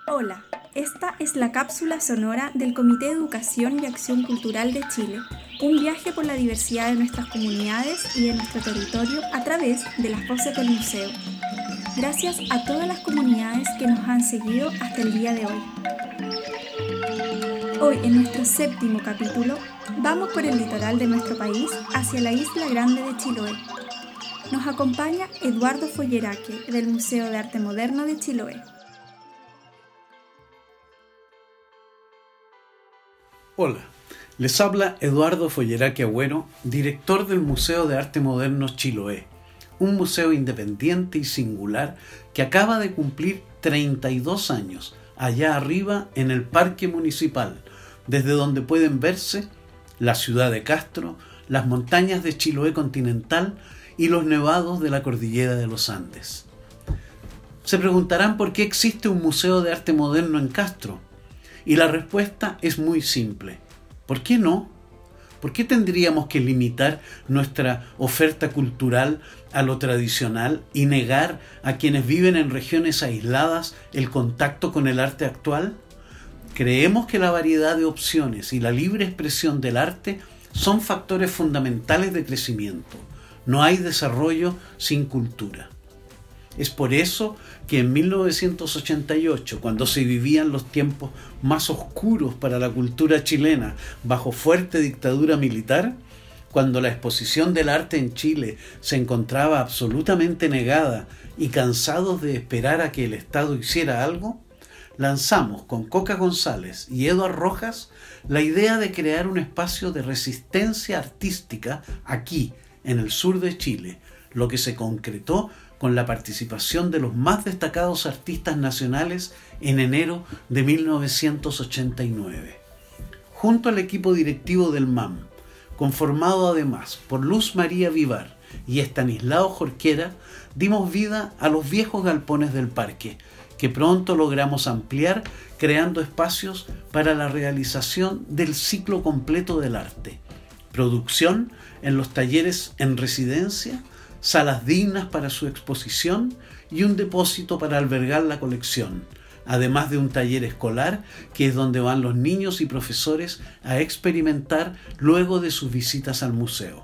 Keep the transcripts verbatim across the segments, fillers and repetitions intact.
Hola, esta es la cápsula sonora del Comité de Educación y Acción Cultural de Chile, un viaje por la diversidad de nuestras comunidades y de nuestro territorio a través de las voces del museo. Gracias a todas las comunidades que nos han seguido hasta el día de hoy. Hoy, en nuestro séptimo capítulo, vamos por el litoral de nuestro país hacia la Isla Grande de Chiloé. Nos acompaña Eduardo Folleraque, del Museo de Arte Moderno de Chiloé. Hola, les habla Eduardo Folleraque Agüero, director del Museo de Arte Moderno Chiloé, un museo independiente y singular que acaba de cumplir treinta y dos años, allá arriba en el Parque Municipal, desde donde pueden verse la ciudad de Castro, las montañas de Chiloé continental y los nevados de la cordillera de los Andes. Se preguntarán por qué existe un museo de arte moderno en Castro. Y la respuesta es muy simple. ¿Por qué no? ¿Por qué tendríamos que limitar nuestra oferta cultural a lo tradicional y negar a quienes viven en regiones aisladas el contacto con el arte actual? Creemos que la variedad de opciones y la libre expresión del arte son factores fundamentales de crecimiento. No hay desarrollo sin cultura. Es por eso que en mil novecientos ochenta y ocho, cuando se vivían los tiempos más oscuros para la cultura chilena bajo fuerte dictadura militar, cuando la exposición del arte en Chile se encontraba absolutamente negada y cansados de esperar a que el Estado hiciera algo, lanzamos con Coca González y Eduard Rojas la idea de crear un espacio de resistencia artística aquí, en el sur de Chile, lo que se concretó con la participación de los más destacados artistas nacionales en enero de mil novecientos ochenta y nueve. Junto al equipo directivo del M A M, conformado además por Luz María Vivar y Estanislao Jorquera, dimos vida a los viejos galpones del parque, que pronto logramos ampliar creando espacios para la realización del ciclo completo del arte. Producción en los talleres en residencia, salas dignas para su exposición y un depósito para albergar la colección, además de un taller escolar que es donde van los niños y profesores a experimentar luego de sus visitas al museo.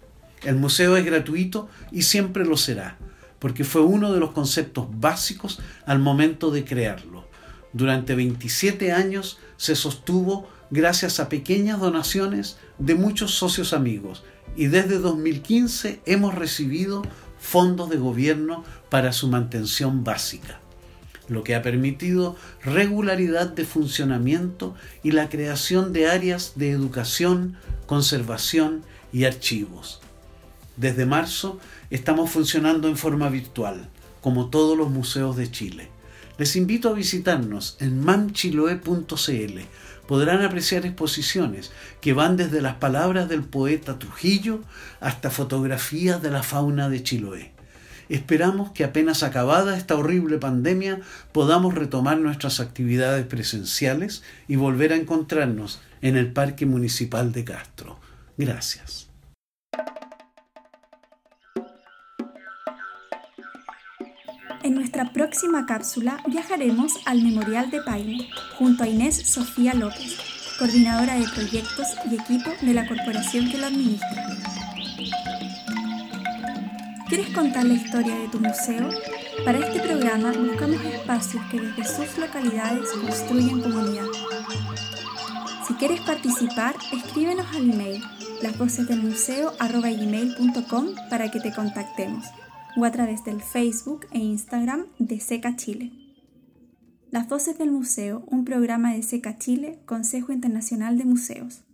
El museo es gratuito y siempre lo será, porque fue uno de los conceptos básicos al momento de crearlo. Durante veintisiete años se sostuvo gracias a pequeñas donaciones de muchos socios amigos, y desde dos mil quince hemos recibido fondos de gobierno para su mantención básica, lo que ha permitido regularidad de funcionamiento y la creación de áreas de educación, conservación y archivos. Desde marzo estamos funcionando en forma virtual, como todos los museos de Chile. Les invito a visitarnos en mamchiloe punto cl. Podrán apreciar exposiciones que van desde las palabras del poeta Trujillo hasta fotografías de la fauna de Chiloé. Esperamos que apenas acabada esta horrible pandemia podamos retomar nuestras actividades presenciales y volver a encontrarnos en el Parque Municipal de Castro. Gracias. En nuestra próxima cápsula viajaremos al Memorial de Paine, junto a Inés Sofía López, coordinadora de proyectos y equipo de la corporación que lo administra. ¿Quieres contar la historia de tu museo? Para este programa buscamos espacios que desde sus localidades construyen comunidad. Si quieres participar, escríbenos al email lasvocesdelmuseo arroba gmail punto com para que te contactemos, o a través del Facebook e Instagram de SECA Chile. Las Voces del Museo, un programa de SECA Chile, Consejo Internacional de Museos.